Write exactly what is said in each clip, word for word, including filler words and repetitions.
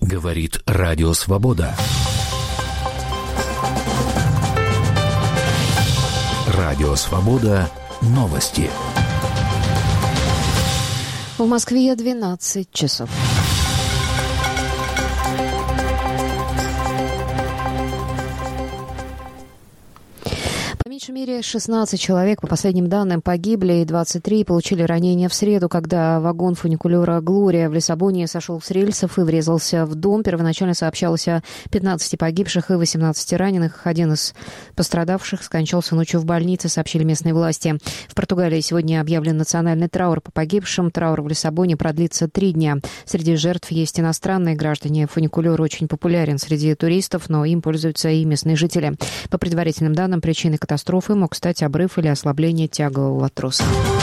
Говорит Радио Свобода. Радио Свобода. Новости. В Москве двенадцать часов. По меньшей мере шестнадцать человек, по последним данным, погибли, и двадцать три получили ранения в среду, когда вагон фуникулера «Глория» в Лиссабоне сошел с рельсов и врезался в дом. Первоначально сообщалось о пятнадцати погибших и восемнадцати раненых. Один из пострадавших скончался ночью в больнице, сообщили местные власти. В Португалии сегодня объявлен национальный траур по погибшим. Траур в Лиссабоне продлится три дня. Среди жертв есть иностранные граждане. Фуникулер очень популярен среди туристов, но им пользуются и местные жители. По предварительным данным, причиной катастрофы мог стать обрыв или ослабление тягового троса.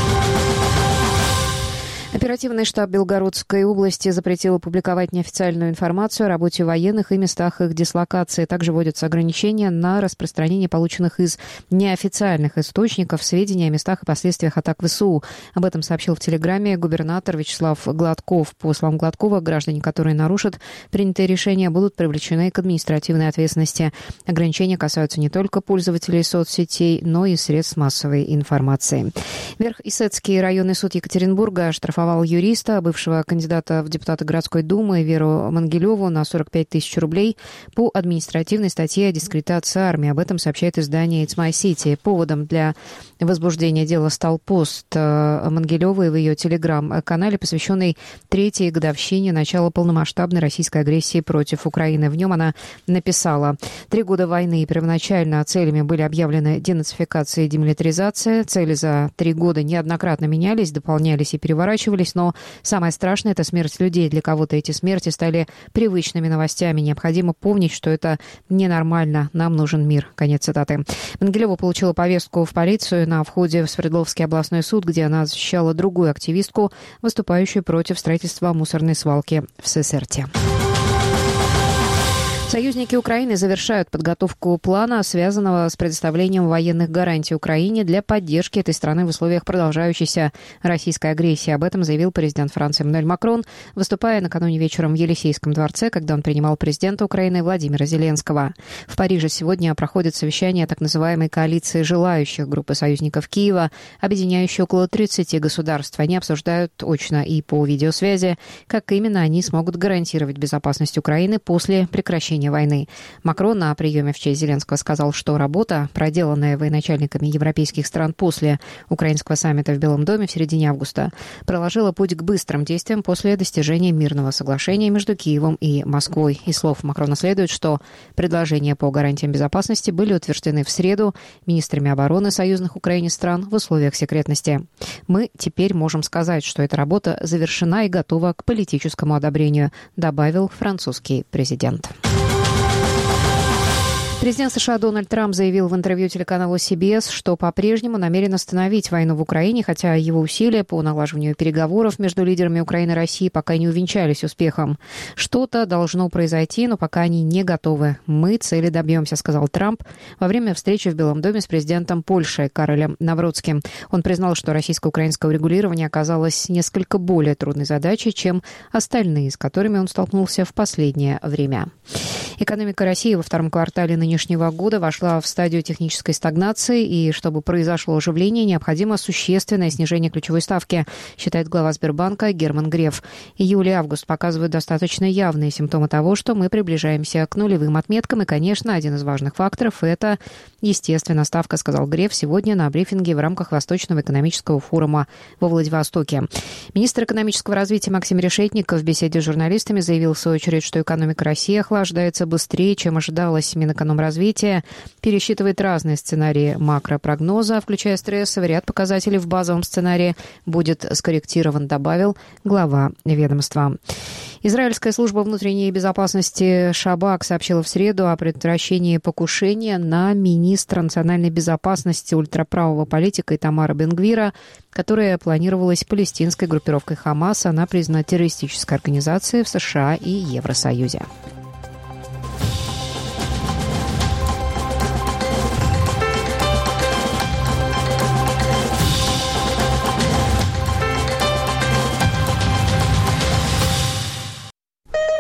Оперативный штаб Белгородской области запретил публиковать неофициальную информацию о работе военных и местах их дислокации. Также вводятся ограничения на распространение полученных из неофициальных источников сведений о местах и последствиях атак ВСУ. Об этом сообщил в Телеграме губернатор Вячеслав Гладков. По словам Гладкова, граждане, которые нарушат принятые решения, будут привлечены к административной ответственности. Ограничения касаются не только пользователей соцсетей, но и средств массовой информации. Верх-Исетский районный суд Екатеринбурга оштрафовал юриста, бывшего кандидата в депутаты городской думы Веру Мангелеву на сорок пять тысяч рублей по административной статье о дискредитации армии. Об этом сообщает издание It's My City. Поводом для возбуждения дела стал пост Мангелевой в ее телеграм-канале, посвященный третьей годовщине начала полномасштабной российской агрессии против Украины. В нем она написала: «Три года войны. Первоначально целями были объявлены денацификация и демилитаризация. Цели за три года неоднократно менялись, дополнялись и переворачивались. Но самое страшное – это смерть людей. Для кого-то эти смерти стали привычными новостями. Необходимо помнить, что это ненормально. Нам нужен мир». Конец цитаты. Мангелева получила повестку в полицию на входе в Свердловский областной суд, где она защищала другую активистку, выступающую против строительства мусорной свалки в Сесерте. Союзники Украины завершают подготовку плана, связанного с предоставлением военных гарантий Украине для поддержки этой страны в условиях продолжающейся российской агрессии. Об этом заявил президент Франции Эммануэль Макрон, выступая накануне вечером в Елисейском дворце, когда он принимал президента Украины Владимира Зеленского. В Париже сегодня проходит совещание так называемой коалиции желающих группы союзников Киева, объединяющей около тридцати государств. Они обсуждают очно и по видеосвязи, как именно они смогут гарантировать безопасность Украины после прекращения войны. Макрон на приеме в честь Зеленского сказал, что работа, проделанная военачальниками европейских стран после украинского саммита в Белом доме в середине августа, проложила путь к быстрым действиям после достижения мирного соглашения между Киевом и Москвой. Из слов Макрона следует, что предложения по гарантиям безопасности были утверждены в среду министрами обороны союзных Украине стран в условиях секретности. «Мы теперь можем сказать, что эта работа завершена и готова к политическому одобрению», добавил французский президент. Президент США Дональд Трамп заявил в интервью телеканалу си би эс, что по-прежнему намерен остановить войну в Украине, хотя его усилия по налаживанию переговоров между лидерами Украины и России пока не увенчались успехом. «Что-то должно произойти, но пока они не готовы. Мы цели добьемся», — сказал Трамп во время встречи в Белом доме с президентом Польши Каролем Навроцким. Он признал, что российско-украинское урегулирование оказалось несколько более трудной задачей, чем остальные, с которыми он столкнулся в последнее время. Экономика России во втором квартале нынешнего года вошла в стадию технической стагнации, и чтобы произошло оживление, необходимо существенное снижение ключевой ставки, считает глава Сбербанка Герман Греф. Июль и август показывают достаточно явные симптомы того, что мы приближаемся к нулевым отметкам, и, конечно, один из важных факторов – это, естественно, ставка, сказал Греф сегодня на брифинге в рамках Восточного экономического форума во Владивостоке. Министр экономического развития Максим Решетников в беседе с журналистами заявил, в свою очередь, что экономика России охлаждается быстрее, чем ожидалось. Минэкономразвития пересчитывает разные сценарии макропрогноза, включая стрессовый. Ряд показателей в базовом сценарии будет скорректирован, добавил глава ведомства. Израильская служба внутренней безопасности Шабак сообщила в среду о предотвращении покушения на министра национальной безопасности ультраправого политика Итамара Бен-Гвира, которое планировалось палестинской группировкой Хамас. Она признана террористической организацией в США и Евросоюзе.